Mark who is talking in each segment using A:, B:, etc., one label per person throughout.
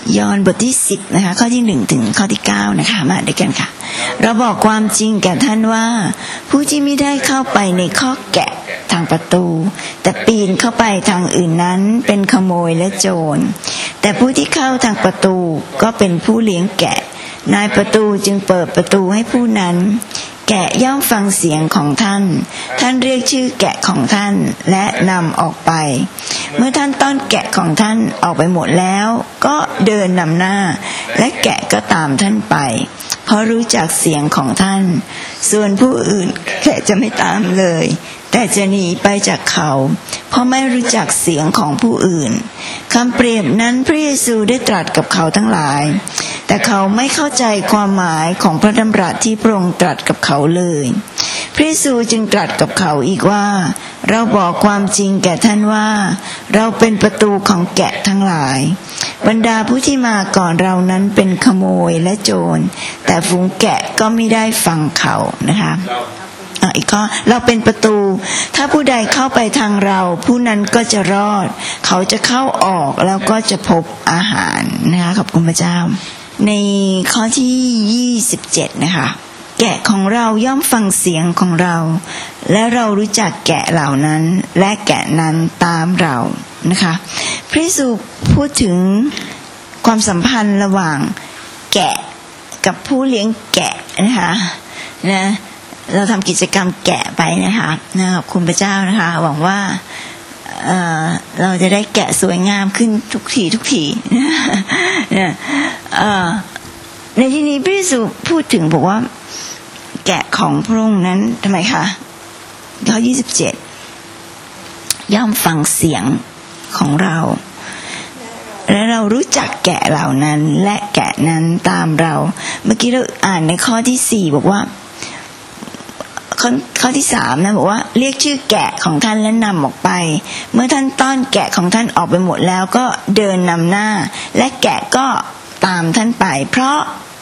A: ยอห์นบทที่10นะคะข้อที่1ถึงข้อที่9นะคะมาด้วยกันค่ะเราบอกความจริงแก่ท่านว่าผู้ที่ไม่ได้เข้าไปในคอกแกะทางประตูแต่ปีนเข้าไปทางอื่นนั้นเป็นขโมยและโจรแต่ผู้ที่เข้าทางประตูก็เป็นผู้เลี้ยงแกะนายประตูจึงเปิดประตูให้ผู้นั้นแกะย่อมฟังเสียงของท่านท่านเรียกชื่อแกะของท่านและนำออกไปเมื่อท่านต้อนแกะของท่านออกไปหมดแล้วก็เดินนำหน้าและแกะก็ตามท่านไปเพราะรู้จักเสียงของท่านส่วนผู้อื่นแกะจะไม่ตามเลยแต่จะหนีไปจากเขาเพราะไม่รู้จักเสียงของผู้อื่นคำเปรียบนั้นพระเยซูได้ตรัสกับเขาทั้งหลายแต่เขาไม่เข้าใจความหมายของพระดำรัสที่พระองค์ตรัสกับเขาเลยพระเยซูจึงตรัสกับเขาอีกว่าเราบอกความจริงแก่ท่านว่าเราเป็นประตูของแกะทั้งหลายบรรดาผู้ที่มาก่อนเรานั้นเป็นขโมยและโจรแต่ฝูงแกะก็ไม่ได้ฟังเขานะคะอีกข้อเราเป็นประตูถ้าผู้ใดเข้าไปทางเราผู้นั้นก็จะรอดเขาจะเข้าออกแล้วก็จะพบอาหารนะคะขอบคุณพระเจ้าในข้อที่27นะคะแกะของเราย่อมฟังเสียงของเราและเรารู้จักแกะเหล่านั้นและแกะนั้นตามเรานะคะพระเยซูพูดถึงความสัมพันธ์ระหว่างแกะกับผู้เลี้ยงแกะนะคะเราทำกิจกรรมแกะไปนะคะขอบคุณพระเจ้านะคะหวังว่าเราจะได้แกะสวยงามขึ้นทุกทีในที่นี้พระเยซูพูดถึงบอกว่าแกะของพระองค์นั้นทำไมคะข้อ27ย่อมฟังเสียงของเราและเรารู้จักแกะเหล่านั้นและแกะนั้นตามเราเมื่อกี้เราอ่านในข้อที่4บอกว่าข้อที่3นะบอกว่าเรียกชื่อแกะของท่านและนำออกไปเมื่อท่านต้อนแกะของท่านออกไปหมดแล้วก็เดินนำหน้าและแกะก็ตามท่านไปเพราะ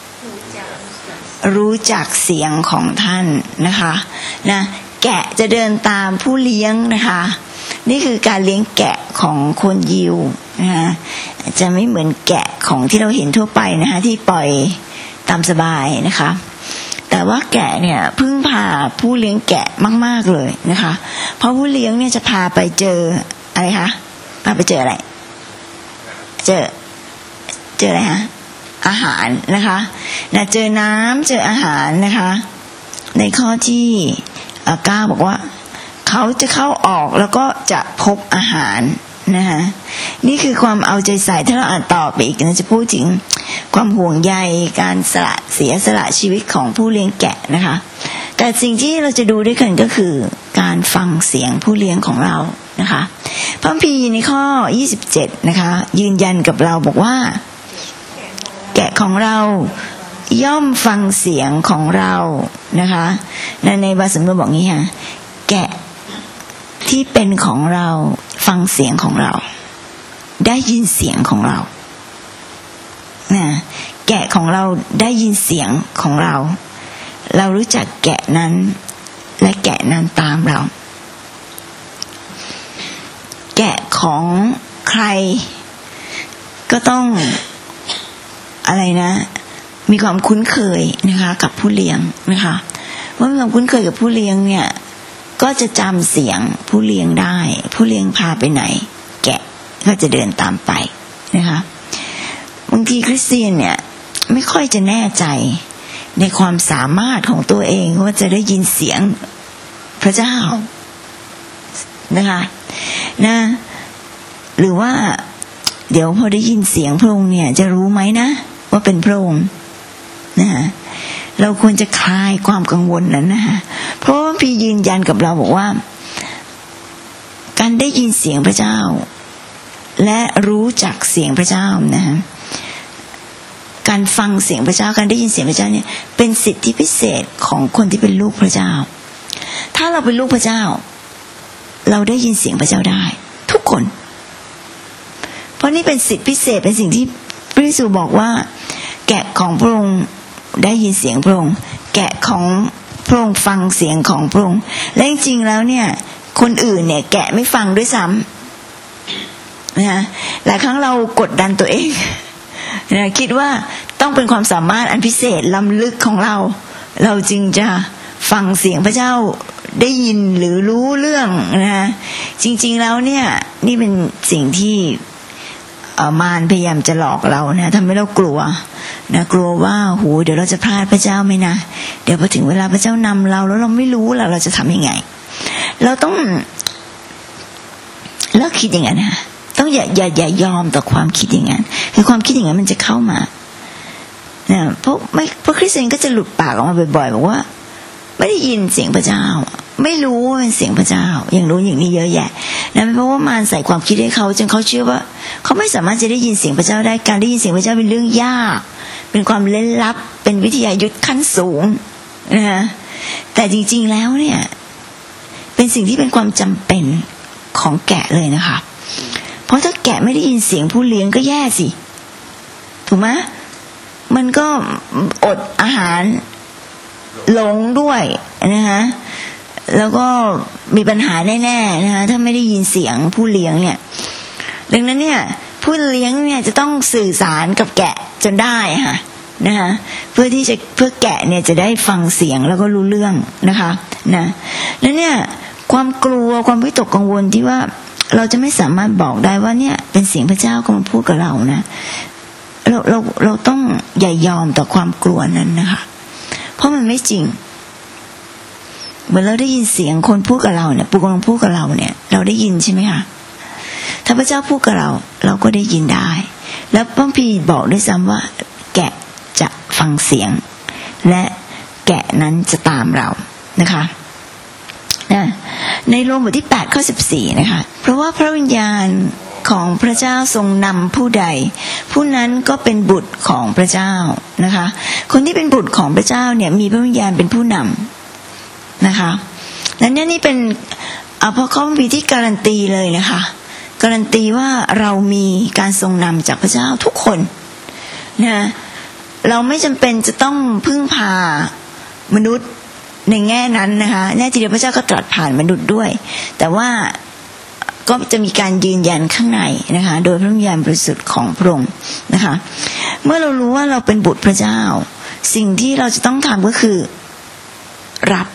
A: รู้จักเสียงของท่านนะคะแกะจะเดินตามผู้เลี้ยงนะคะนี่คือการเลี้ยงแกะของคนยิวนะคะจะไม่เหมือนแกะของที่เราเห็นทั่วไปนะคะที่ปล่อยตามสบายนะคะแต่ว่าแกะเนี่ยพึ่งพาผู้เลี้ยงแกะมากๆเลยนะคะเพราะผู้เลี้ยงเนี่ยจะพาไปเจออะไรคะพาไปเจออะไรเจออะไรฮะอาหารนะคะเจอน้ำเจออาหารนะคะในข้อที่9บอกว่าเขาจะเข้าออกแล้วก็จะพบอาหารนะคะนี่คือความเอาใจใส่ถ้าเราอ่านต่อไปอีกนะจะพูดถึงความห่วงใยการเสียสละชีวิตของผู้เลี้ยงแกะนะคะแต่สิ่งที่เราจะดูด้วยกันก็คือการฟังเสียงผู้เลี้ยงของเรานะคะพระคัมภีร์ในข้อ27นะคะยืนยันกับเราบอกว่าแกะของเราย่อมฟังเสียงของเรานะคะในบาสมบอกงี้ค่ะแกะที่เป็นของเราฟังเสียงของเราได้ยินเสียงของเราแกะของเราได้ยินเสียงของเราเรารู้จักแกะนั้นและแกะนั้นตามเราแกะของใครก็ต้องอะไรนะมีความคุ้นเคยนะคะกับผู้เลี้ยงนะคะเมื่อมีความคุ้นเคยกับผู้เลี้ยงเนี่ยก็จะจำเสียงผู้เลี้ยงได้ผู้เลี้ยงพาไปไหนแกะก็จะเดินตามไปนะคะบางทีคริสเตียนเนี่ยไม่ค่อยจะแน่ใจในความสามารถของตัวเองว่าจะได้ยินเสียงพระเจ้านะคะหรือว่าเดี๋ยวพอได้ยินเสียงพระองค์เนี่ยจะรู้ไหมนะว่าเป็นพระองค์นะคะเราควรจะคลายความกังวลนั้นนะคะเพราะพี่ยืนยันกับเราบอกว่าการได้ยินเสียงพระเจ้าและรู้จักเสียงพระเจ้านะคะการฟังเสียงพระเจ้าการได้ยินเสียงพระเจ้าเนี่ยเป็นสิทธิพิเศษของคนที่เป็นลูกพระเจ้าถ้าเราเป็นลูกพระเจ้าเราได้ยินเสียงพระเจ้าได้ทุกคนเพราะนี่เป็นสิทธิพิเศษเป็นสิ่งที่พระเยซูบอกว่าแกะของพระองค์ได้ยินเสียงพระองค์แกะของพระองค์ฟังเสียงของพระองค์และจริงๆแล้วเนี่ยคนอื่นเนี่ยแกะไม่ฟังด้วยซ้ำนะหลายครั้งเรากดดันตัวเองนะคิดว่าต้องเป็นความสามารถอันพิเศษล้ำลึกของเราจึงจะฟังเสียงพระเจ้าได้ยินหรือรู้เรื่องนะจริงๆแล้วเนี่ยนี่เป็นสิ่งที่มารพยายามจะหลอกเรานะทำให้เรากลัวนะกลัวว่าโหเดี๋ยวเราจะพลาดพระเจ้าไหมนะเดี๋ยวพอถึงเวลาพระเจ้านำเราแล้วเราไม่รู้เราจะทำยังไงเราต้องเลิกคิดอย่างนั้นนะต้องอย่ายอมต่อความคิดอย่างนั้นคือความคิดอย่างนั้นมันจะเข้ามานะเพราะคริสเตียนก็จะหลุดปากออกมาบ่อยๆบอกว่าไม่ได้ยินเสียงพระเจ้าไม่รู้ว่าเป็นเสียงพระเจ้าอย่างรู้อย่างนี้เยอะแยะนะเพราะว่ามารใส่ความคิดให้เขาจนเขาเชื่อว่าเขาไม่สามารถจะได้ยินเสียงพระเจ้าได้การได้ยินเสียงพระเจ้าเป็นเรื่องยากเป็นความเล้นลับเป็นวิทยายุทธขั้นสูงนะแต่จริงๆแล้วเนี่ยเป็นสิ่งที่เป็นความจำเป็นของแกะเลยนะคะเพราะถ้าแกะไม่ได้ยินเสียงผู้เลี้ยงก็แย่สิถูกไหมมันก็อดอาหารหลงด้วยนะคะแล้วก็มีปัญหาแน่ๆนะคะถ้าไม่ได้ยินเสียงผู้เลี้ยงเนี่ยดังนั้นเนี่ยผู้เลี้ยงเนี่ยจะต้องสื่อสารกับแกะจนได้ค่ะนะคะเพื่อแกะเนี่ยจะได้ฟังเสียงแล้วก็รู้เรื่องนะคะนะแล้วเนี่ยความกลัวความวิตกกังวลที่ว่าเราจะไม่สามารถบอกได้ว่าเนี่ยเป็นเสียงพระเจ้ากำลังพูดกับเรานะเราต้องอย่ายอมต่อความกลัวนั้นนะคะเพราะมันไม่จริงเหมือนเราได้ยินเสียงคนพูดกับเราเนี่ยปู่กำลังพูดกับเราเนี่ยเราได้ยินใช่ไหมคะถ้าพระเจ้าพูดกับเราก็ได้ยินได้แล้วพระพีบอกด้วยซ้ำว่าแกะจะฟังเสียงและแกะนั้นจะตามเรานะคะในโรมบทที่8ข้อ14นะคะเพราะว่าพระวิญญาณของพระเจ้าทรงนำผู้ใดผู้นั้นก็เป็นบุตรของพระเจ้านะคะคนที่เป็นบุตรของพระเจ้าเนี่ยมีพระวิญญาณเป็นผู้นำนะคะนั้นนี่เป็นเพราะเขามีที่การันตีเลยนะคะการันตีว่าเรามีการทรงนำจากพระเจ้าทุกคนนะเราไม่จำเป็นจะต้องพึ่งพามนุษย์ในแง่นั้นนะคะแน่จริงพระเจ้าก็ตรัสผ่านมนุษย์ด้วยแต่ว่าก็จะมีการยืนยันข้างในนะคะโดยพระวิญญาณบริสุทธิ์ของพระองค์นะคะเมื่อเรารู้ว่าเราเป็นบุตรพระเจ้าสิ่งที่เราจะต้องทำก็คือรับ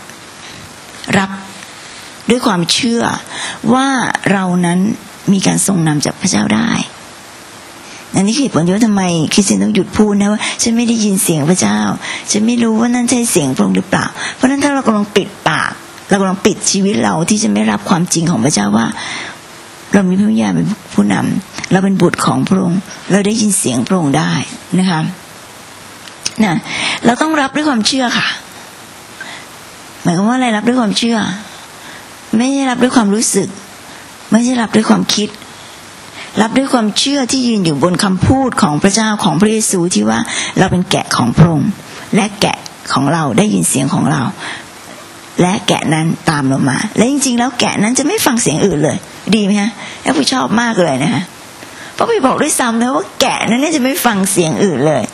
A: ด้วยความเชื่อว่าเรานั้นมีการทรงนำจากพระเจ้าได้อันนี้คือเหตุผลที่ว่าทำไมคริสเตียนต้องหยุดพูดนะว่าฉันไม่ได้ยินเสียงพระเจ้าฉันไม่รู้ว่านั่นใช่เสียงพระองค์หรือเปล่าเพราะนั้นถ้าเรากำลังปิดปากเรากำลังปิดชีวิตเราที่จะไม่รับความจริงของพระเจ้าว่าเรามีพระวิญญาณเป็นผู้นำเราเป็นบุตรของพระองค์เราได้ยินเสียงพระองค์ได้นะคะนะเราต้องรับด้วยความเชื่อค่ะหมายความว่าอะไรรับด้วยความเชื่อไม่ใช่รับด้วยความรู้สึกไม่ใช่รับด้วยความคิดรับด้วยความเชื่อที่ยืนอยู่บนคำพูดของพระเจ้าของพระเยซูที่ว่าเราเป็นแกะของพระองค์และแกะของเราได้ยินเสียงของเราและแกะนั้นตามเรามาและจริงๆแล้วแกะนั้นจะไม่ฟังเสียงอื่นเลยดีไหมฮะแล้วผู้ชอบมากเลยนะฮะเพราะพี่บอกด้วยซ้ำนะว่าแกะนั้นจะไม่ฟังเสียงอื่นเลย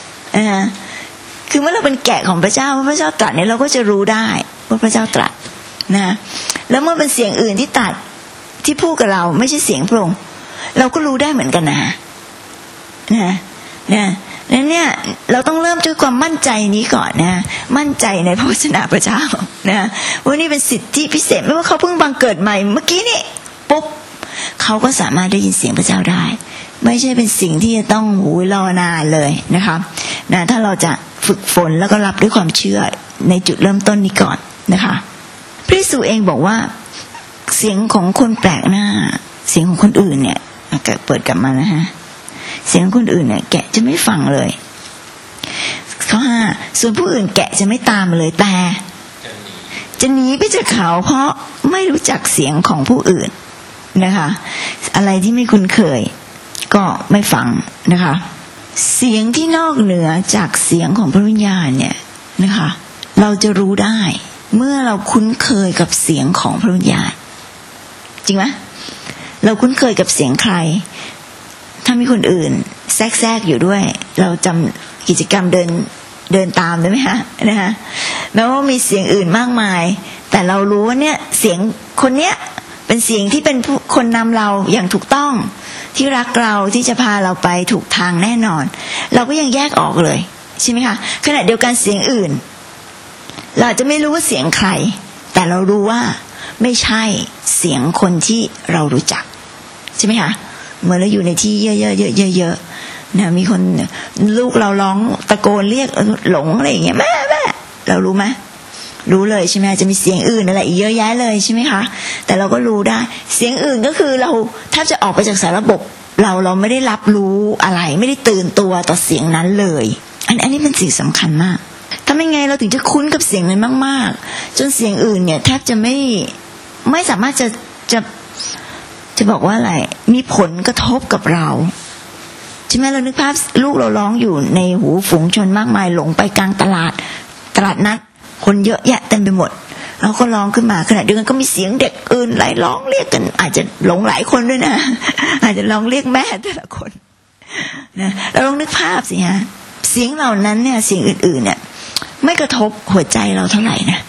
A: คือเมื่อเราเป็นแกะของพระเจ้าพระเจ้าตรัสเนี่ยเราก็จะรู้ได้ว่าพระเจ้าตรัสนะแล้วเมื่อเป็นเสียงอื่นที่ตัดที่พูดกับเราไม่ใช่เสียงพระองค์เราก็รู้ได้เหมือนกันนะนั้นเนี่ยเราต้องเริ่มด้วยความมั่นใจนี้ก่อนนะมั่นใจในพระวจนะพระเจ้านะว่านี่เป็นสิทธิพิเศษไม่ว่าเขาเพิ่งบังเกิดใหม่เมื่อกี้นี่ปุ๊บเขาก็สามารถได้ยินเสียงพระเจ้าได้ไม่ใช่เป็นสิ่งที่จะต้องรอนานเลยนะคะนะถ้าเราจะฝึกฝนแล้วก็รับด้วยความเชื่อในจุดเริ่มต้นนี้ก่อนนะคะพระเยซูเองบอกว่าเสียงของคนแปลกหน้าเสียงของคนอื่นเนี่ยเปิดกลับมานะฮะเสียงคนอื่นเนี่ยแกะจะไม่ฟังเลยข้อ5ส่วนผู้อื่นแกะจะไม่ตามมาเลยแต่จะหนีไปจากเขาเพราะไม่รู้จักเสียงของผู้อื่นนะคะอะไรที่ไม่คุ้นเคยก็ไม่ฟังนะคะเสียงที่นอกเหนือจากเสียงของพระวิญญาณเนี่ยนะคะเราจะรู้ได้เมื่อเราคุ้นเคยกับเสียงของพระวิญญาณจริงไหมเราคุ้นเคยกับเสียงใครถ้ามีคนอื่นแทรกอยู่ด้วยเราจำกิจกรรมเดินตามได้ไหมคะนะคะแม้ว่ามีเสียงอื่นมากมายแต่เรารู้ว่าเนี่ยเสียงคนเนี้ยเป็นเสียงที่เป็นคนนำเราอย่างถูกต้องที่รักเราที่จะพาเราไปถูกทางแน่นอนเราก็ยังแยกออกเลยใช่ไหมคะขณะเดียวกันเสียงอื่นเราจะไม่รู้ว่าเสียงใครแต่เรารู้ว่าไม่ใช่เสียงคนที่เรารู้จักใช่ไหมคะเหมือนเราอยู่ในที่เยอะๆนะมีคนลูกเราร้องตะโกนเรียกหลงอะไรอย่างเงี้ยแม่เรารู้ไหมรู้เลยใช่ไหมจะมีเสียงอื่นอะไรอีกเยอะแยะเลยใช่ไหมคะแต่เราก็รู้ได้เสียงอื่นก็คือเราแทบจะออกไปจากสารระบบเราไม่ได้รับรู้อะไรไม่ได้ตื่นตัวต่อเสียงนั้นเลยอันนี้เป็นสิ่งสำคัญมากทำยังไงเราถึงจะคุ้นกับเสียงนั้นมากๆจนเสียงอื่นเนี่ยแทบจะไม่สามารถจะบอกว่าอะไรมีผลกระทบกับเราใช่ไหมเรานึกภาพลูกเราร้องอยู่ในหูฝูงชนมากมายหลงไปกลางตลาดนัดคนเยอะแยะเต็มไปหมดเราก็ร้องขึ้นมาขณะเดียวกันก็มีเสียงเด็กอื่นไหลร้องเรียกกันอาจจะหลงหลายคนด้วยนะอาจจะร้องเรียกแม่แต่ละคนนะเราลองนึกภาพสิฮะเสียงเหล่านั้นเนี่ยเสียงอื่นๆเนี่ยไม่กระทบหัวใจเราเท่าไหร่นะ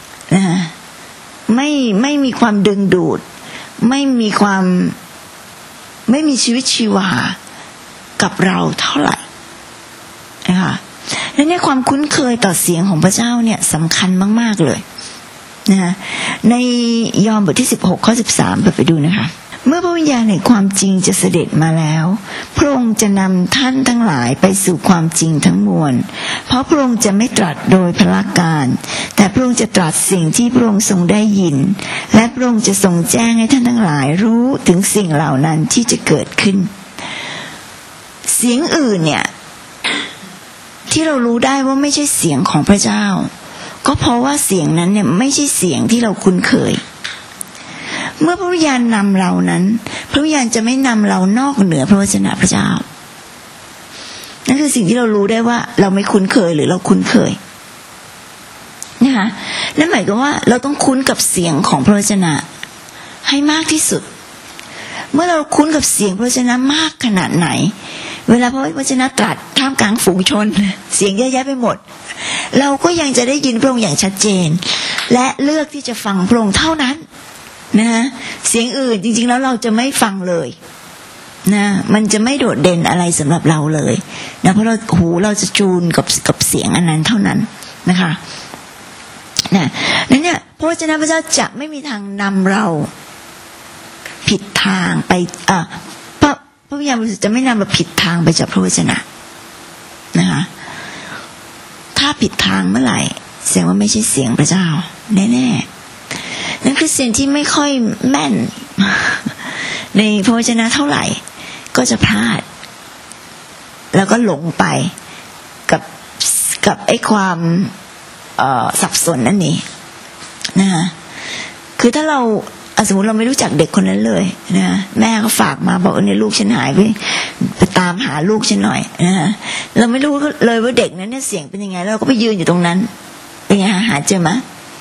A: ไม่มีความดึงดูดไม่มีชีวิตชีวากับเราเท่าไหร่นะคะและเนี่ยความคุ้นเคยต่อเสียงของพระเจ้าเนี่ยสำคัญมากๆเลยนะในยอห์นบทที่16ข้อ13ไปดูนะคะเมื่อพระวิญญาณแห่งความจริงจะเสด็จมาแล้วพระองค์จะนำท่านทั้งหลายไปสู่ความจริงทั้งมวลเพราะพระองค์จะไม่ตรัสโดยพละการแต่พระองค์จะตรัสสิ่งที่พระองค์ทรงได้ยินและพระองค์จะทรงแจ้งให้ท่านทั้งหลายรู้ถึงสิ่งเหล่านั้นที่จะเกิดขึ้นเสียงอื่นเนี่ยที่เรารู้ได้ว่าไม่ใช่เสียงของพระเจ้าก็เพราะว่าเสียงนั้นเนี่ยไม่ใช่เสียงที่เราคุ้นเคยเมื่อพระวิญญาณนำเรานั้นพระวิญญาณจะไม่นำเรานอกเหนือพระวจนะพระเจ้านั่นคือสิ่งที่เรารู้ได้ว่าเราไม่คุ้นเคยหรือเราคุ้นเคยนะคะนั่นหมายความว่าเราต้องคุ้นกับเสียงของพระวจนะให้มากที่สุดเมื่อเราคุ้นกับเสียงพระวจนะมากขนาดไหนเวลาพระวจนะตรัสท่ามกลางฝูงชนเสียงเยอะแยะไปหมดเราก็ยังจะได้ยินพระองค์อย่างชัดเจนและเลือกที่จะฟังพระองค์เท่านั้นนะเสียงอื่นจริงๆแล้วเราจะไม่ฟังเลยนะมันจะไม่โดดเด่นอะไรสำหรับเราเลยนะเพราะเราจะจูนกับเสียงอันนั้นเท่านั้นนะคะนั้นเนี่ยพระวจนะพระเจ้าจะไม่มีทางนำเราผิดทางไปพระวิญญาณบริสุทธิ์จะไม่นำเราผิดทางไปจากพระวจนะนะคะถ้าผิดทางเมื่อไหร่แสดงว่าไม่ใช่เสียงพระเจ้าแน่ๆนั่นคือสิ่งที่ไม่ค่อยแม่นในพระวจนะเท่าไหร่ก็จะพลาดแล้วก็หลงไปกับไอ้ความสับสนนั่นนี่นะคะคือถ้าเราสมมติเราไม่รู้จักเด็กคนนั้นเลยนะแม่ก็ฝากมาบอกเนี่ยลูกฉันหายไปตามหาลูกฉันหน่อยนะเราไม่รู้เลยว่าเด็กนั้นเนี่ยเสียงเป็นยังไงเราก็ไปยืนอยู่ตรงนั้นเป็นไงหาเจอไหม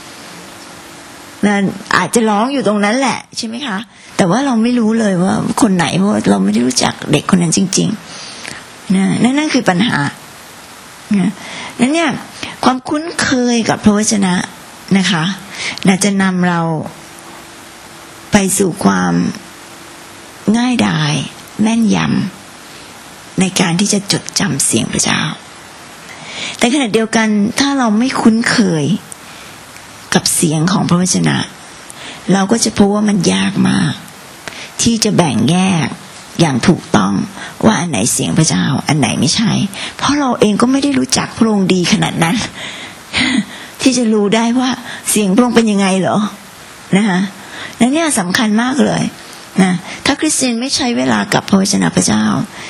A: นั่นอาจจะร้องอยู่ตรงนั้นแหละใช่ไหมคะแต่ว่าเราไม่รู้เลยว่าคนไหนเพราะเราไม่ได้รู้จักเด็กคนนั้นจริงๆนะนั่นคือปัญหานั้นเนี่ยความคุ้นเคยกับพระวจนะนะคะน่าจะนำเราไปสู่ความง่ายดายแม่นยำในการที่จะจดจำเสียงพระเจ้าแต่ขณะเดียวกันถ้าเราไม่คุ้นเคยกับเสียงของพระวจนะเราก็จะพบว่ามันยากมากที่จะแบ่งแยกอย่างถูกต้องว่าอันไหนเสียงพระเจ้าอันไหนไม่ใช่เพราะเราเองก็ไม่ได้รู้จักพระองค์ดีขนาดนั้นที่จะรู้ได้ว่าเสียงพระองค์เป็นยังไงเหรอนะคะและเนี่ยสำคัญมากเลยนะถ้าคริสเตียนไม่ใช้เวลากับพระวจนะพระเจ้า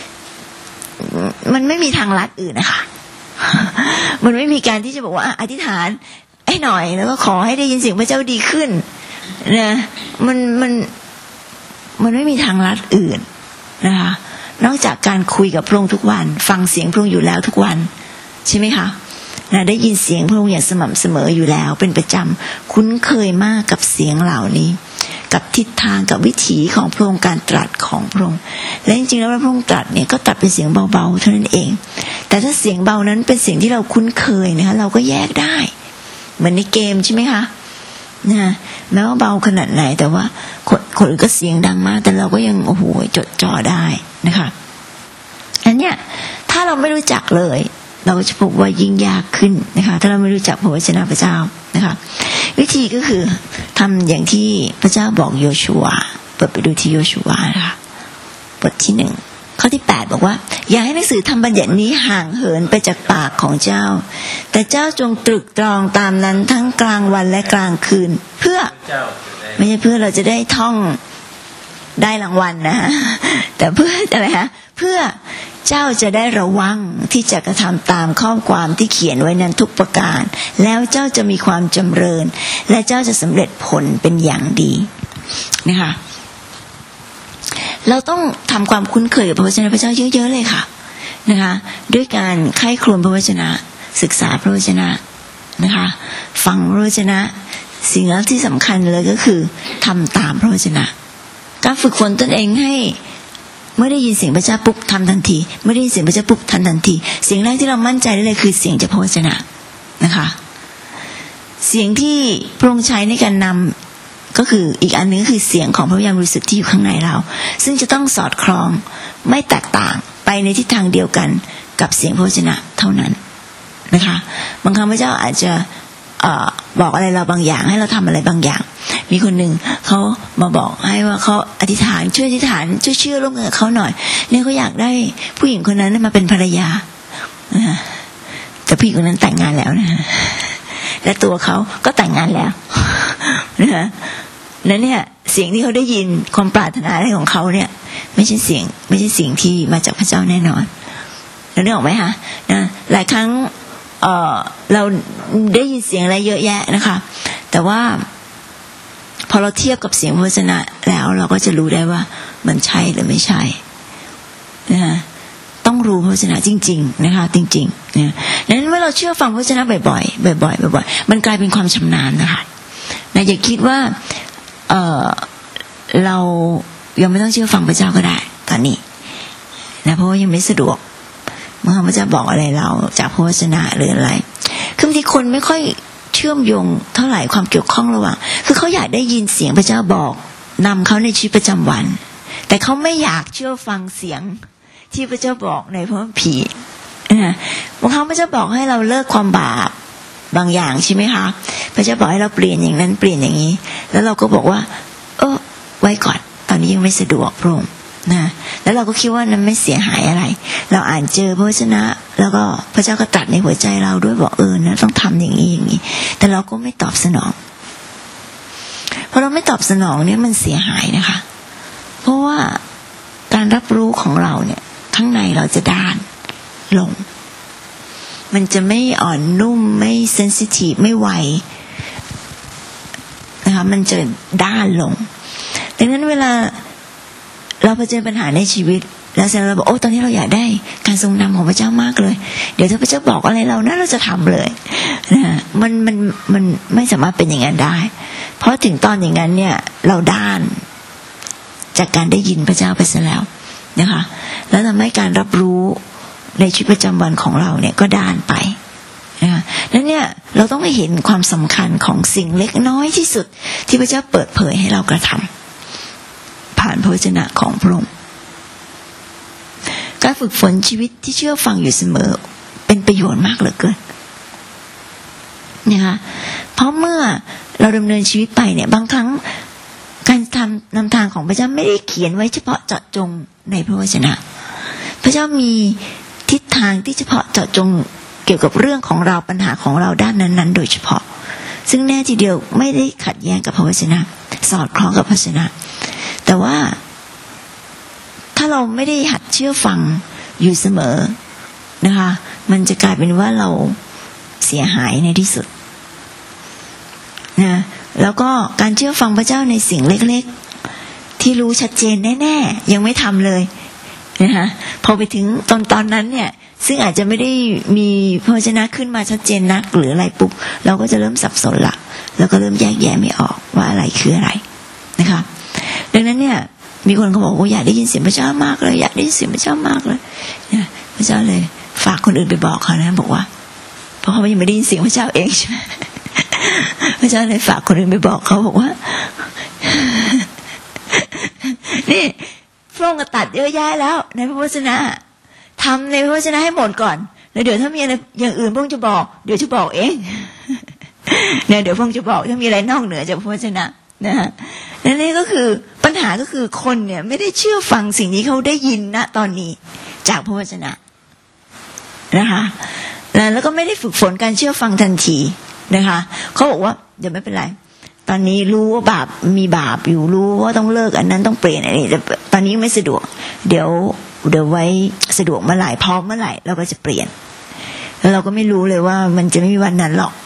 A: มันไม่มีทางลัดอื่นนะคะมันไม่มีการที่จะบอกว่าอธิษฐานให้หน่อยแล้วก็ขอให้ได้ยินเสียงพระเจ้าดีขึ้นนะมันไม่มีทางลัดอื่นนะคะนอกจากการคุยกับพระองค์ทุกวันฟังเสียงพระองค์อยู่แล้วทุกวันใช่ไหมคะนะได้ยินเสียงพระองค์อย่างสม่ำเสมออยู่แล้วเป็นประจำคุ้นเคยมากกับเสียงเหล่านี้กับทิศทางกับวิถีของพระองค์การตรัสของพระองค์และจริงๆแล้วพระองค์ตรัสเนี่ยก็ตัดเป็นเสียงเบาๆเท่านั้นเองแต่ถ้าเสียงเบานั้นเป็นเสียงที่เราคุ้นเคยนะคะเราก็แยกได้เหมือนในเกมใช่ไหมคะนะแม้ว่าเบาขนาดไหนแต่ว่าคนอื่นก็เสียงดังมากแต่เราก็ยังโอ้โหจดจ่อได้นะคะอันเนี้ยถ้าาเราไม่รู้จักเลยเราก็จะพบว่ายิ่งยากขึ้นนะคะถ้าเราไม่รู้จักพระวจนะพระเจ้านะคะวิธีก็คือทำอย่างที่พระเจ้าบอกโยชูวาเปิดไปดูที่โยชูวานะคะบทที่1ข้อที่8บอกว่าอย่าให้หนังสือธรรมบัญญัตินี้ห่างเหินไปจากปากของเจ้าแต่เจ้าจงตรึกตรองตามนั้นทั้งกลางวันและกลางคืนเพื่อไม่ใช่เพื่อเราจะได้ท่องได้รางวัลนะแต่เพื่ออะไรฮะเพื่อเจ้าจะได้ระวังที่จะกระทำตามข้อความที่เขียนไว้นั้นทุกประการแล้วเจ้าจะมีความจำเริญและเจ้าจะสำเร็จผลเป็นอย่างดีนะคะเราต้องทำความคุ้นเคยกับพระวจนะพระเจ้าเยอะๆเลยค่ะนะคะด้วยการใคร่ครวญพระวจนะศึกษาพระวจนะนะคะฟังพระวจนะสิ่งที่สำคัญเลยก็คือทำตามพระวจนะการฝึกฝนตนเองให้เมื่อได้ยินเสียงพระเจ้าปุ๊บทำทันทีเมื่อได้ยินเสียงพระเจ้าปุ๊บทำทันทีเสียงแรกที่เรามั่นใจได้เลยคือเสียงจากพระวจนะนะคะเสียงที่พระองค์ใช้ในการนำก็คืออีกอันนึงคือเสียงของพระวิญญาณบริสุทธิ์ที่อยู่ข้างในเราซึ่งจะต้องสอดคล้องไม่แตกต่างไปในทิศทางเดียวกันกับเสียงพระวจนะเท่านั้นนะคะบางครั้งพระเจ้าอาจจะบอกอะไรเราบางอย่างให้เราทำอะไรบางอย่างมีคนหนึ่งเขามาบอกให้ว่าเขาอธิษฐานช่วยอธิษฐานช่วยเชื่อร่วมกันกับเขาหน่อยเนี่ยเขาอยากได้ผู้หญิงคนนั้นมาเป็นภรรยาแต่ผู้หญิงคนนั้นแต่งงานแล้วนะและตัวเขาก็แต่งงานแล้วนะนั้นเนี่ยเสียงที่เขาได้ยินความปรารถนาอะไรของเขาเนี่ยไม่ใช่เสียงที่มาจากพระเจ้าแน่นอนแล้วนึกออกไหมคะนะหลายครั้งเราได้ยินเสียงอะไรเยอะแยะนะคะแต่ว่าพอเราเทียบกับเสียงพระวจนะแล้วเราก็จะรู้ได้ว่ามันใช่หรือไม่ใช่นะต้องรู้พระวจนะจริงๆนะคะจริงๆนะนั้นเมื่อเราเชื่อฟังพระวจนะบ่อยๆมันกลายเป็นความชำนาญนะคะนะอย่าคิดว่าเรายังไม่ต้องเชื่อฟังพระเจ้าก็ได้ตอนนี้นะเพราะว่ายังไม่สะดวกเมื่อพระเจ้าบอกอะไรเราจากพระวจนะหรืออะไรคือบางทีคนไม่ค่อยเชื่อมโยงเท่าไหร่ความเกี่ยวข้องระหว่างคือเขาอยากได้ยินเสียงพระเจ้าบอกนำเขาในชีวิตประจำวันแต่เขาไม่อยากเชื่อฟังเสียงที่พระเจ้าบอกในพระคัมภีร์บางครั้งพระเจ้าบอกให้เราเลิกความบาปบางอย่างใช่ไหมคะพระเจ้าบอกให้เราเปลี่ยนอย่างนั้นเปลี่ยนอย่างนี้แล้วเราก็บอกว่าไว้ก่อนตอนนี้ยังไม่สะดวกพระองค์นะแล้วเราก็คิดว่านั้นไม่เสียหายอะไรเราอ่านเจอพระวจนะแล้วก็พระเจ้าก็ตรัสในหัวใจเราด้วยบอกนะต้องทำอย่างนี้อย่างนี้แต่เราก็ไม่ตอบสนองพอเราไม่ตอบสนองเนี่ยมันเสียหายนะคะเพราะว่าการรับรู้ของเราเนี่ยข้างในเราจะด้านลงมันจะไม่อ่อนนุ่มไม่เซนซิทีฟไม่ไวนะคะมันจะด้านลงดังนั้นเวลาเราเผชิญปัญหาในชีวิตแล้วเสร็จเราบอกตอนนี้เราอยากได้การทรงนำของพระเจ้ามากเลยเดี๋ยวถ้าพระเจ้าบอกอะไรเรานะเราจะทำเลยนะมันไม่สามารถเป็นอย่างนั้นได้เพราะถึงตอนอย่างนั้นเนี่ยเราด้านจากการได้ยินพระเจ้าไปซะแล้วนะคะแล้วทำให้การรับรู้ในชีวิตประจำวันของเราเนี่ยก็ด้านไปนะคะนั้นเนี่ยเราต้องเห็นความสำคัญของสิ่งเล็กน้อยที่สุดที่พระเจ้าเปิดเผยให้เรากระทำผ่านพระวจนะของพระองค์การฝึกฝนชีวิตที่เชื่อฟังอยู่เสมอเป็นประโยชน์มากเหลือเกินนะคะเพราะเมื่อเราดำเนินชีวิตไปเนี่ยบางครั้งการนำทางของพระเจ้าไม่ได้เขียนไว้เฉพาะเจาะจงในพระวจนะพระเจ้ามีทิศทางที่เฉพาะเจาะจงเกี่ยวกับเรื่องของเราปัญหาของเราด้านนั้นๆโดยเฉพาะซึ่งแน่ทีเดียวไม่ได้ขัดแย้งกับพระวจนะสอดคล้องกับพระวจนะแต่ว่าถ้าเราไม่ได้หัดเชื่อฟังอยู่เสมอนะคะมันจะกลายเป็นว่าเราเสียหายในที่สุดนะแล้วก็การเชื่อฟังพระเจ้าในสิ่งเล็กๆที่รู้ชัดเจนแน่ๆยังไม่ทำเลยนะคะพอไปถึงตอนนั้นเนี่ยซึ่งอาจจะไม่ได้มีพระวจนะขึ้นมาชัดเจนนักหรืออะไรปุ๊บเราก็จะเริ่มสับสนละแล้วก็เริ่มแยกแยะไม่ออกว่าอะไรคืออะไรนะคะดังนั้นเนี่ยมีคนเขาบอกว่าอยากได้ยินเสียงพระเจ้ามากเลยอยากได้ยินเสียงพระเจ้ามากเลยเนี่ยพระเจ้าเลยฝากคนอื่นไปบอกเขานะบอกว่าเพราะเขายังไม่ได้ยินเสียงพระเจ้าเองใช่ไหมพระเจ้าเลยฝากคนอื่นไปบอกเขาบอกว่านี่พระองค์ตัดเยอะแยะแล้วในพระวจนะทำในพระวจนะให้หมดก่อนแล้วเดี๋ยวถ้ามีอะไรอย่างอื่นพระองค์จะบอกเดี๋ยวจะบอกเองเนี่ยเดี๋ยวพระองค์จะบอกถ้ามีอะไรนอกเหนือจากพระวจนะนะฮะนั่นเองก็คือปัญหาก็คือคนเนี่ยไม่ได้เชื่อฟังสิ่งนี้เขาได้ยินนะตอนนี้จากพระวจนะนะคะแล้วก็ไม่ได้ฝึกฝนการเชื่อฟังทันทีนะคะเขาบอกว่าเดี๋ยวไม่เป็นไรตอนนี้รู้ว่าบาปมีบาปอยู่รู้ว่าต้องเลิกอันนั้นต้องเปลี่ยนอะไรตอนนี้ไม่สะดวกเดี๋ยวไว้สะดวกเมื่อไหร่พร้อมเมื่อไหร่เราก็จะเปลี่ยนแล้วเราก็ไม่รู้เลยว่ามันจะไม่มีวันนั้นหรอก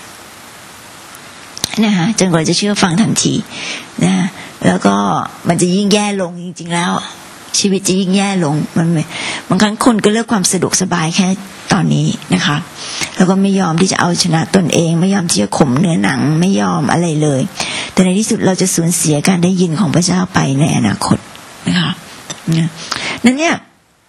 A: นะคะจนกว่าจะเชื่อฟังทันทีนะแล้วก็มันจะยิ่งแย่ลงจริงๆแล้วชีวิตจะยิ่งแย่ลงมันบางครั้งคนก็เลือกความสะดวกสบายแค่ตอนนี้นะคะแล้วก็ไม่ยอมที่จะเอาชนะตนเองไม่ยอมที่จะข่มเนื้อหนังไม่ยอมอะไรเลยแต่ในที่สุดเราจะสูญเสียการได้ยินของพระเจ้าไปในอนาคตนะคะนั่นเนี่ย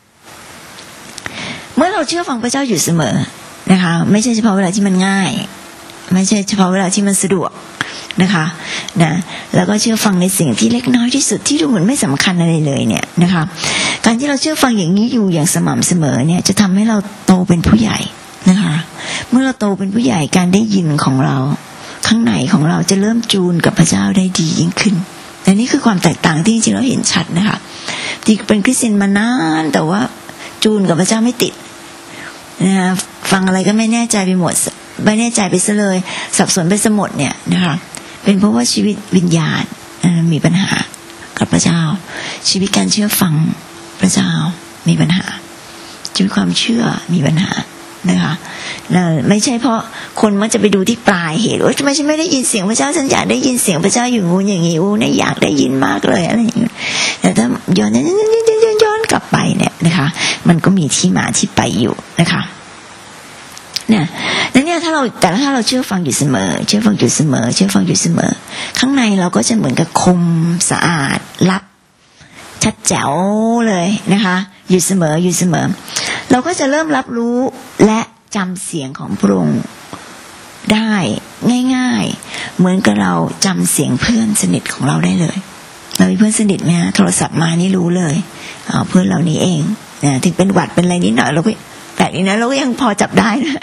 A: เมื่อเราเชื่อฟังพระเจ้าอยู่เสมอนะคะไม่ใช่เฉพาะเวลาที่มันง่ายไม่ใช่เฉพาะเวลาที่มันสะดวกนะคะนะแล้วก็เชื่อฟังในสิ่งที่เล็กน้อยที่สุดที่ดูเหมือนไม่สำคัญอะไรเลยเนี่ยนะคะการที่เราเชื่อฟังอย่างนี้อยู่อย่างสม่ำเสมอเนี่ยจะทำให้เราโตเป็นผู้ใหญ่นะคะเมื่อเราโตเป็นผู้ใหญ่การได้ยินของเราข้างในของเราจะเริ่มจูนกับพระเจ้าได้ดียิ่งขึ้นและนี่คือความแตกต่างที่จริงๆเราเห็นชัดนะคะที่เป็นคริสเตียนมานานแต่ว่าจูนกับพระเจ้าไม่ติดนะฟังอะไรก็ไม่แน่ใจไปหมดไม่แน่ใจไปซะเลยสับสนไปซะหมดเนี่ยนะคะเป็นเพราะว่าชีวิตวิญญาณมีปัญหากับพระเจ้าชีวิตการเชื่อฟังพระเจ้ามีปัญหาชีวิตความเชื่อมีปัญหานะคะไม่ใช่เพราะคนมักจะไปดูที่ปลายเหตุว่าทำไมฉันไม่ได้ยินเสียงพระเจ้าฉันอยากได้ยินเสียงพระเจ้าอยู่งูอย่างนี้เนี่ยอยากได้ยินมากเลยอะไรอย่างเงี้ยแต่ถ้าย้อนกลับไปเนี่ยนะคะมันก็มีที่มาที่ไปอยู่นะคะเนี่ยนั่นเนี่ยถ้าเราเชื่อฟังอยู่เสมอเชื่อฟังอยู่เสมอเชื่อฟังอยู่เสมอข้างในเราก็จะเหมือนกับคมสะอาดลับชัดแจ๋วเลยนะคะอยู่เสมอเราก็จะเริ่มรับรู้และจำเสียงของพระองค์ได้ง่ายๆเหมือนกับเราจำเสียงเพื่อนสนิทของเราได้เลยเรามีเพื่อนสนิทไหมฮะโทรศัพท์มานี่รู้เลยเพื่อนเรานี่เองถึงเป็นหวัดเป็นอะไรนิดหน่อยเราก็แต่นี้นะเราก็ยังพอจับได้นะ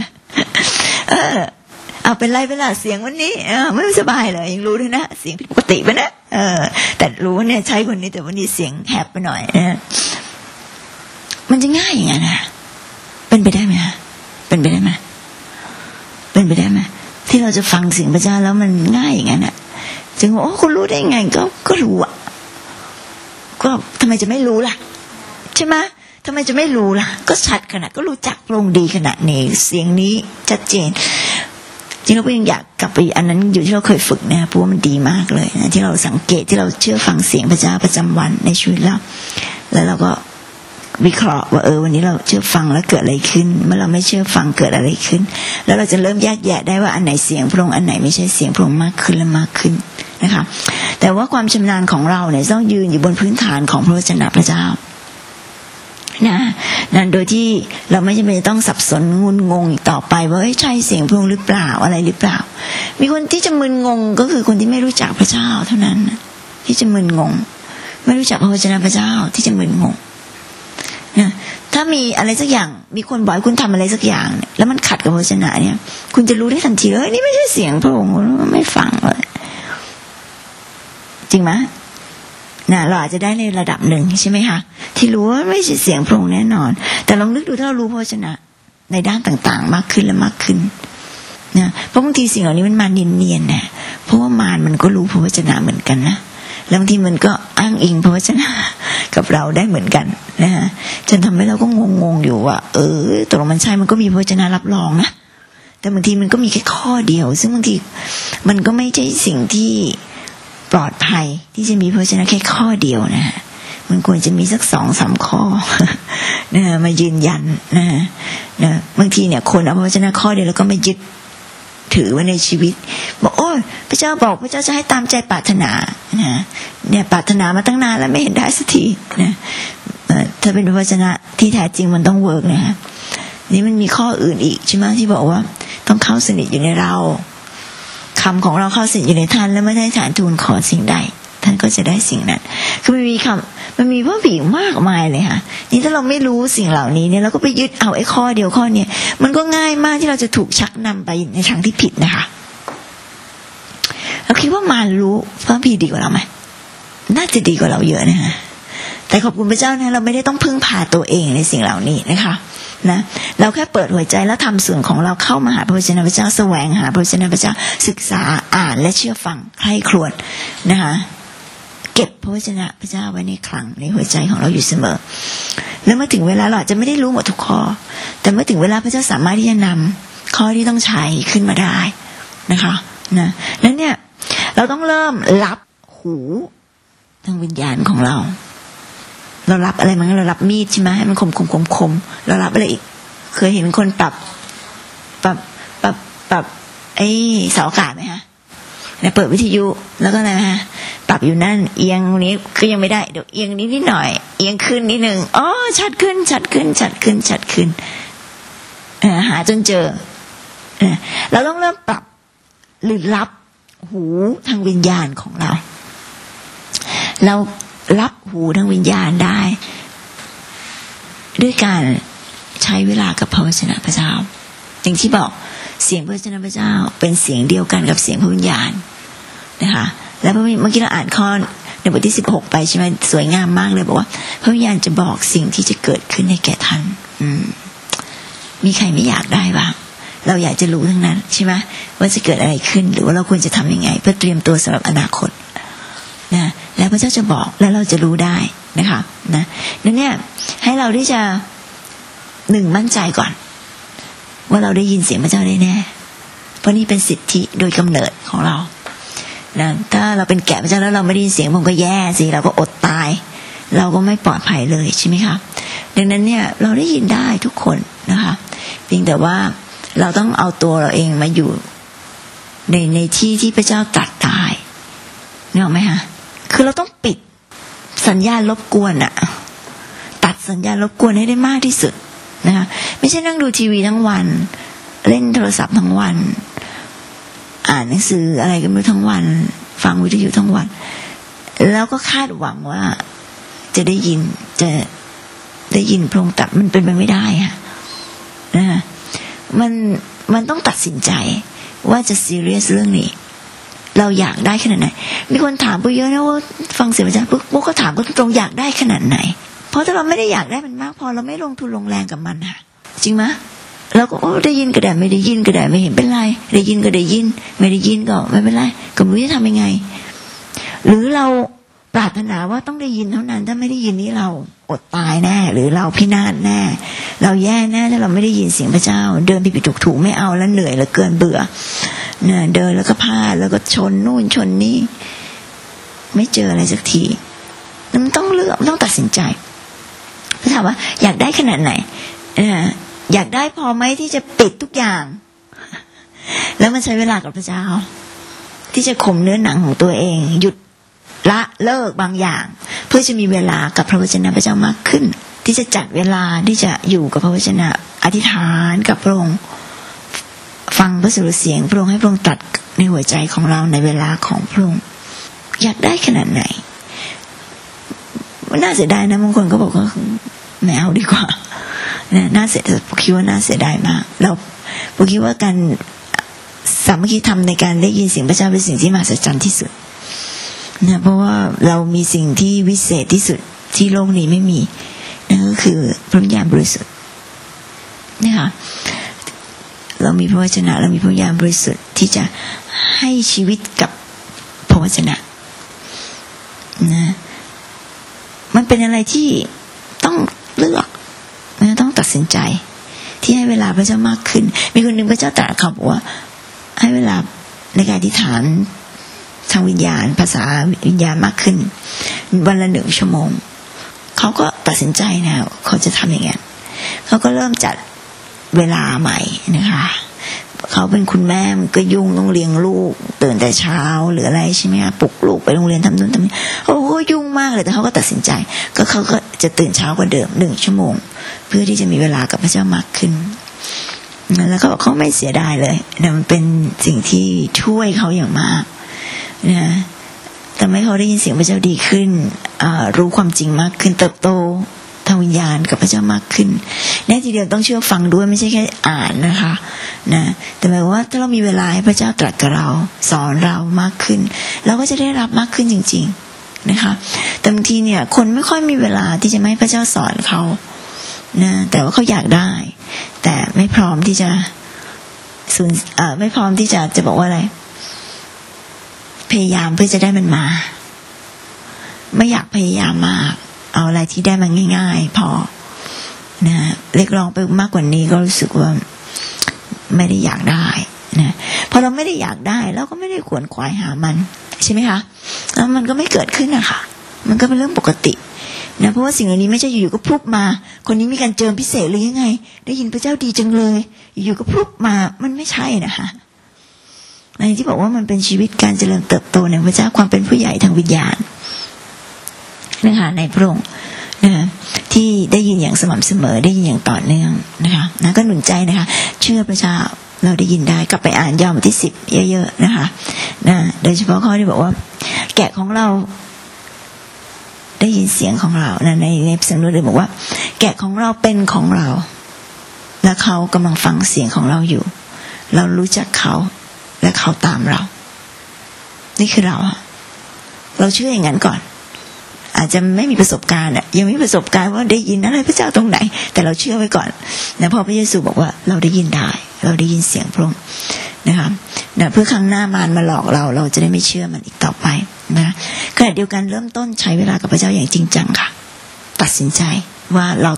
A: เอาเป็นไรไปล่ะเสียงวันนี้ไม่สบายเลยยังรู้ด้วยนะเสียงผิดปกติไปนะแต่รู้ว่าเนี่ยใช้คนนี้แต่วันนี้เสียงแหบไปหน่อยนะมันจะง่ายอย่างนั้นนะเป็นไปได้ไหมเป็นไปได้ไหมที่เราจะฟังเสียงพระเจ้าแล้วมันง่ายอย่างนั้นอ่ะจึงว่าโอ้คุณรู้ได้ไงก็รู้อ่ะก็ทำไมจะไม่รู้ล่ะใช่ไหมทำไมจะไม่รู้ล่ะก็ชัดขนาดก็รู้จักพระองค์ดีขนาดนี้เสียงนี้ชัดเจนจริงเราก็ยังอยากกลับไปอันนั้นอยู่ที่เราเคยฝึกนะเพราะว่ามันดีมากเลยนะที่เราสังเกตที่เราเชื่อฟังเสียงพระเจ้าประจำวันในชีวิตเราแล้วเราก็วิเคราะห์ว่าวันนี้เราเชื่อฟังแล้วเกิดอะไรขึ้นเมื่อเราไม่เชื่อฟังเกิดอะไรขึ้นแล้วเราจะเริ่มแยกแยะได้ว่าอันไหนเสียงพระองค์อันไหนไม่ใช่เสียงพระองค์มากขึ้นและมากขึ้นนะคะแต่ว่าความชำนาญของเราเนี่ยต้องยืนอยู่บนพื้นฐานของพระวจนะพระเจ้านั่นโดยที่เราไม่จำเป็นต้องสับสนงุนงงอีกต่อไปว่าใช่เสียงพระองค์หรือเปล่าอะไรหรือเปล่ามีคนที่จะมึนงงก็คือคนที่ไม่รู้จักพระเจ้าเท่านั้นที่จะมึนงงไม่รู้จักพระวจนะพระเจ้าที่จะมึนงงถ้ามีอะไรสักอย่างมีคนบอกให้คุณทำอะไรสักอย่างแล้วมันขัดกับพระวจนะเนี่ยคุณจะรู้ได้ทันทีเลยนี่ไม่ใช่เสียงพระองค์ไม่ฟังเลยจริงไหมเราอาจจะได้ในระดับหนึ่งใช่ไหมคะที่รู้ว่าไม่ใช่เสียงพระองค์แน่นอนแต่ลองนึกดูถ้าเรารู้พระวจนะในด้านต่างๆมากขึ้นและมากขึ้นนะเพราะบางทีสิ่งเหล่านี้มันมาเนียนๆนะเพราะว่ามารมันก็รู้พระวจนะเหมือนกันนะแล้วบางทีมันก็อ้างอิงพระวจนะกับเราได้เหมือนกันนะฮะจนทำให้เราก็งงๆอยู่ว่าตกลงมันใช่มันก็มีพระวจนะรับรองนะแต่บางทีมันก็มีแค่ข้อเดียวซึ่งบางทีมันก็ไม่ใช่สิ่งที่ปลอดภัยที่จะมีพระวจนะแค่ข้อเดียวนะมันควรจะมีสัก 2-3 ข้อนะมายืนยันนะบางทีเนี่ยคนเอาพระวจนะข้อเดียวแล้วก็ไม่ยึดถือไว้ในชีวิตบอกโอ้ยพระเจ้าบอกพระเจ้าจะให้ตามใจปรารถนาเนี่ยปรารถนามาตั้งนานแล้วไม่เห็นได้สักทีนะถ้าเป็นพระวจนะที่แท้จริงมันต้องเวิร์กนะนี่มันมีข้ออื่นอีกใช่ไหมที่บอกว่าต้องเข้าสนิทอยู่ในเราคำของเราเข้าสนิทอยู่ในท่านและไม่ได้ฐานทูลขอสิ่งใดท่านก็จะได้สิ่งนั้นคือมันมีพระบีมากมายเลยค่ะนี่ถ้าเราไม่รู้สิ่งเหล่านี้เนี่ยเราก็ไปยึดเอาไอ้ข้อเดียวข้อนี้มันก็ง่ายมากที่เราจะถูกชักนำไปในทางที่ผิดนะคะเราคิดว่ามารรู้พระบีดีกว่าเราไหมน่าจะดีกว่าเราเยอะนะคะแต่ขอบคุณพระเจ้านะเราไม่ได้ต้องพึ่งพาตัวเองในสิ่งเหล่านี้นะคะนะเราแค่เปิดหัวใจแล้วทำส่วนของเราเข้ามาหาพระวจนะพระเจ้าแสวงหาพระวจนะพระเจ้าศึกษาอ่านและเชื่อฟังใคร่ครวญนะคะเก็บพระวจนะพระเจ้าไว้ในคลังในหัวใจของเราอยู่เสมอแล้วเมื่อถึงเวลาเราอาจจะไม่ได้รู้หมดทุกข้อแต่เมื่อถึงเวลาพระเจ้าสามารถที่จะนำข้อที่ต้องใช้ขึ้นมาได้นะคะนะแล้วเนี่ยเราต้องเริ่มรับหูทางวิญญาณของเรารับอะไรมั้งเรารับมีดใช่ไหมให้มันคมเรารับอะไรอีกเคยเห็นคนปรับไอ้เสาอากาศไหมฮะเปิดวิทยุแล้วก็อะไรฮะปรับอยู่นั่นเอียงนี้ก็ยังไม่ได้เดี๋ยวเอียงนิดหน่อยเอียงขึ้นนิดนึงอ๋อชัดขึ้นหาจนเจอเราต้องเริ่มปรับหรือรับหูทางวิญญาณของเรารับหูทางวิญญาณได้ด้วยการใช้เวลากับพระวจนะพระเจ้าอย่างที่บอกเสียงพระวจนะพระเจ้าเป็นเสียงเดียวกันกับเสียงพระวิญญาณนะคะแล้วเมื่อกี้เราอ่านข้อในบทที่16ไปใช่ไหมสวยงามมากเลยบอกว่าพระวิญญาณจะบอกสิ่งที่จะเกิดขึ้นในแก่ท่านมีใครไม่อยากได้บ้างเราอยากจะรู้ทั้งนั้นใช่ไหมว่าจะเกิดอะไรขึ้นหรือว่าเราควรจะทำยังไงเพื่อเตรียมตัวสำหรับอนาคตนะแล้วพระเจ้าจะบอกแล้วเราจะรู้ได้นะคะนะนั่นเนี่ยให้เราที่จะมั่นใจก่อนว่าเราได้ยินเสียงพระเจ้าได้แน่เพราะนี่เป็นสิทธิโดยกำเนิดของเรานะถ้าเราเป็นแกะพระเจ้าแล้วเราไม่ได้ยินเสียงผมก็แย่สิเราก็อดตายเราก็ไม่ปลอดภัยเลยใช่ไหมคะดังนั้นเนี่ยเราได้ยินได้ทุกคนนะคะเพียงแต่ว่าเราต้องเอาตัวเราเองมาอยู่ในที่ที่พระเจ้าตรัสได้นึกออกไหมคะคือเราต้องปิดสัญญาณรบกวนอะตัดสัญญาณรบกวนให้ได้มากที่สุดนะคะไม่ใช่นั่งดูทีวีทั้งวันเล่นโทรศัพท์ทั้งวันอ่านหนังสืออะไรกันไม่ทั้งวันฟังวิทยุทั้งวันแล้วก็คาดหวังว่าจะได้ยินพระองค์ตรัสมันเป็นไปไม่ได้ค่ะนะคะมันต้องตัดสินใจว่าจะซีเรียสเรื่องนี้เราอยากได้ขนาดไหนมีคนถามปุ๊บเยอะนะว่าฟังเสียงพระเจ้าปุ๊บก็ถามก็ตรงอยากได้ขนาดไหนเพราะถ้าเราไม่ได้อยากได้มันมากพอเราไม่ลงทุนลงแรงกับมันค่ะจริงไหมเราก็ได้ยินก็ได้ไม่ได้ยินก็ได้ไม่เห็นเป็นไรได้ยินก็ได้ยินไม่ได้ยินก็ไม่เป็นไรก็ไม่รู้จะทำยังไงหรือเราปรารถนาว่าต้องได้ยินเท่านั้นถ้าไม่ได้ยินนี่เราอดตายแน่หรือเราพินาศแน่เราแย่แน่ถ้าเราไม่ได้ยินเสียงพระเจ้าเดินผิดถูกไม่เอาแล้วเหนื่อยแล้วเกินเบื่อเนี่ยเดินแล้วก็พลาดแล้วก็ชนนู่นชนนี่ไม่เจออะไรสักทีมันต้องเลือกต้องตัดสินใจถ้าถามว่าอยากได้ขนาดไหนอยากได้พอไหมที่จะปิดทุกอย่างแล้วมันใช้เวลากับพระเจ้าที่จะข่มเนื้อหนังของตัวเองหยุดละเลิกบางอย่างเพื่อจะมีเวลากับพระวจนะพระเจ้ามากขึ้นที่จะจัดเวลาที่จะอยู่กับพระวจนะอธิษฐานกับพระองค์ฟังพระสุรเสียงพระองค์ให้พระองค์ตรัสในหัวใจของเราในเวลาของพระองค์อยากได้ขนาดไหนน่าเสียดายนะบางคนก็บอกว่าไม่เอาดีกว่าน่าเสียดายผมคิดว่าน่าเสียดายมากแล้วผมคิดว่าการสามัคคีธรรมในการได้ยินเสียงพระเจ้าเป็นสิ่งที่มหัศจรรย์ที่สุดนะเพราะว่าเรามีสิ่งที่วิเศษที่สุดที่โลกนี้ไม่มีนั่นก็คือพระวิญญาณบริสุทธิ์นะคะเรามีพระวจนะเรามีพระวิญญาณบริสุทธิ์ที่จะให้ชีวิตกับพระวจนะนะมันเป็นอะไรที่ต้องเลือกนะต้องตัดสินใจที่ให้เวลาพระเจ้ามากขึ้นมีคนหนึ่งพระเจ้าตรัสเขาบอกว่าให้เวลาในการอธิษฐานทางวิญญาณภาษาวิญญาณมากขึ้นวันละ1 ชั่วโมงเขาก็ตัดสินใจนะเขาจะทำอย่างนั้นเขาก็เริ่มจัดเวลาใหม่นะคะเขาเป็นคุณแม่ก็ยุ่งต้องเลี้ยงลูกตื่นแต่เช้าหรืออะไรใช่ไหมคะปลุกลูกไปโรงเรียนทำนู่นทำนี่โอ้โหยุ่งมากเลยแต่เขาก็ตัดสินใจก็เขาก็จะตื่นเช้ากว่าเดิม1 ชั่วโมงเพื่อที่จะมีเวลากับพระเจ้ามากขึ้นแล้วเขาไม่เสียดายเลยนะมันเป็นสิ่งที่ช่วยเขาอย่างมากนะทำให้เขาได้ยินเสียงพระเจ้าดีขึ้นรู้ความจริงมากขึ้นเติบโตทางวิญญาณกับพระเจ้ามากขึ้นแน่ทีเดียวต้องเชื่อฟังด้วยไม่ใช่แค่อ่านนะคะนะแต่หมายว่าถ้าเรามีเวลาให้พระเจ้าตรัสกับเราสอนเรามากขึ้นเราก็จะได้รับมากขึ้นจริงๆนะคะแต่บางทีเนี่ยคนไม่ค่อยมีเวลาที่จะให้พระเจ้าสอนเขานะแต่ว่าเขาอยากได้แต่ไม่พร้อมที่จะไม่พร้อมที่จะบอกว่าอะไรพยายามเพื่อจะได้มันมาไม่อยากพยายามมากเอาอะไรที่ได้มันง่ายๆพอนะเรียกร้องไปมากกว่านี้ก็รู้สึกว่าไม่ได้อยากได้นะพอเราไม่ได้อยากได้เราก็ไม่ได้ขวนขวายหามันใช่ไหมคะแล้วมันก็ไม่เกิดขึ้นนะคะมันก็เป็นเรื่องปกตินะเพราะว่าสิ่งเหล่านี้ไม่ใช่อยู่ๆก็พลุบมาคนนี้มีการเจิมพิเศษเลยยังไงได้ยินพระเจ้าดีจังเลยอยู่ๆก็พลุบมามันไม่ใช่นะคะในที่บอกว่ามันเป็นชีวิตการเจริญเติบโตในพระเจ้าความเป็นผู้ใหญ่ทางวิญญาณนะคะในพระองค์นะที่ได้ยินอย่างสม่ำเสมอได้ยินอย่างต่อเนื่องนะคะนะก็หนุนใจนะคะเชื่อพระเจ้าเราได้ยินได้กลับไปอ่านยอห์นบทที่10เยอะๆนะคะนะโดยเฉพาะข้อที่บอกว่าแกะของเราได้ยินเสียงของเรานะในสำนวนเลยบอกว่าแกะของเราเป็นของเราและเขากำลังฟังเสียงของเราอยู่เรารู้จักเขาและเขาตามเรานี่คือเราเชื่ออย่างนั้นก่อนอาจจะไม่มีประสบการณ์ยังไม่มีประสบการณ์ว่าได้ยินอะไรพระเจ้าตรงไหนแต่เราเชื่อไว้ก่อนนะพอพระเยซูบอกว่าเราได้ยินได้เราได้ยินเสียงพระองค์นะคะนะเพื่อครั้งหน้ามารมาหลอกเราจะได้ไม่เชื่อมันอีกต่อไปนะขณะเดียวกันเริ่มต้นใช้เวลากับพระเจ้าอย่างจริงจังค่ะตัดสินใจว่าเรา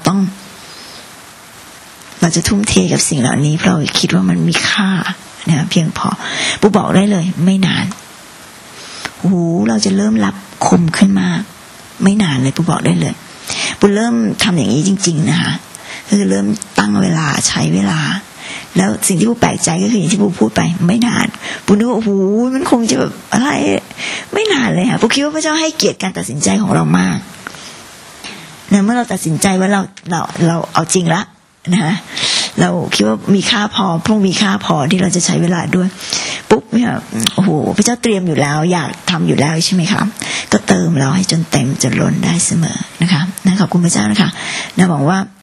A: จะทุ่มเทกับสิ่งเหล่านี้เพราะเราคิดว่ามันมีค่านะเพียงพอปุ๊บบอกได้เลยไม่นานเราจะเริ่มรับคมขึ้นมากไม่นานเลยปุ๊บบอกได้เลยปุ๊บเริ่มทำอย่างนี้จริงๆนะคะคือเริ่มตั้งเวลาใช้เวลาแล้วสิ่งที่ปุ๊บแปลกใจก็คืออย่างที่ปุ๊บพูดไปไม่นานปุ๊บนึกว่ามันคงจะแบบอะไรไม่นานเลยค่ะปุ๊บคิดว่าพระเจ้าให้เกียรติการตัดสินใจของเรามากนะเมื่อเราตัดสินใจว่าเราเอาจริงละนะเราคิดว่ามีค่าพอพรุ่งมีค่าพอที่เราจะใช้เวลาด้วยปุ๊บเนี่ยพระเจ้าเตรียมอยู่แล้วอยากทำอยู่แล้วใช่ไหมคะก็เติมเราให้จนเต็มจนล้นได้เสมอนะคะขอบคุณพระเจ้านะคะหวังว่า